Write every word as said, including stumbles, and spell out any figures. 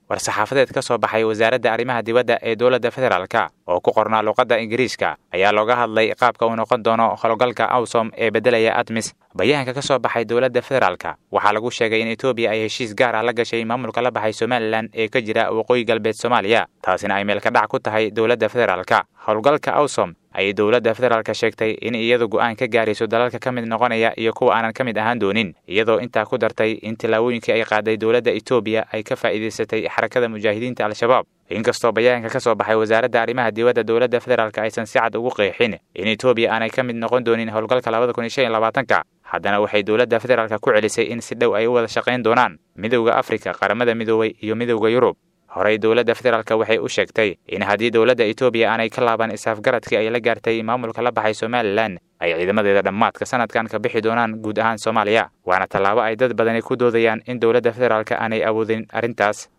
war-saxaafadeed ka soo baxay wasaaradda arrimaha dibadda ee dowladda federaalka oo ku qornaa luqadda ingiriiska ayaa looga hadlay qaabka uu noqon doono howlgalka awsom ee beddelaya admis. bayaanka ka soo baxay dowladda federaalka waxaa lagu sheegay in Itoobiya ay heshiis gaar ah la gashay maamulka la baxay Somaliland ee ka jira waqooyi galbeed Soomaaliya, taasina ay meel ka dhac ku tahay dowladda federaalka. howlgalka awsom ay dowladda federaalka sheegtay in iyadu go'aan ka gaarayso dalalka ka mid noqonaya iyo kuwa aanan ka mid ahaan doonin, iyadoo intaa ku dartay in tilaabooyinkii ay qaaday dowladda Itoobiya ay ka faa'iideysatay xarakada mujaahidiinta al-shabaab. inkastoo bayaanka ka soo baxay wasaaradda arrimaha dibadda dowladda federaalka aysan si cad ugu qeexin in Itoobiya aanay ka mid noqon doonin howlgalka labada kun iyo shan iyo labaatanka, haddana waxay dowladda federaalka ku celisay in si dhow ay u wada shaqayn doonaan midowga Afrika, qaramada midoobay iyo midowga Yurub. horey dowladda federaalka waxay u sheegtay in haddii dowladda Itoobiya aanay ka laaban isafgaradkii ay la gaartay maamulka la baxay Somaliland ay ciidamadeeda dhammaadka sanadkan ka bixi doonaan guud ahaan Soomaaliya, waana tallaabo ay dad badani ku doodayaan in dowladda federaalka aanay awoodin arrintaas.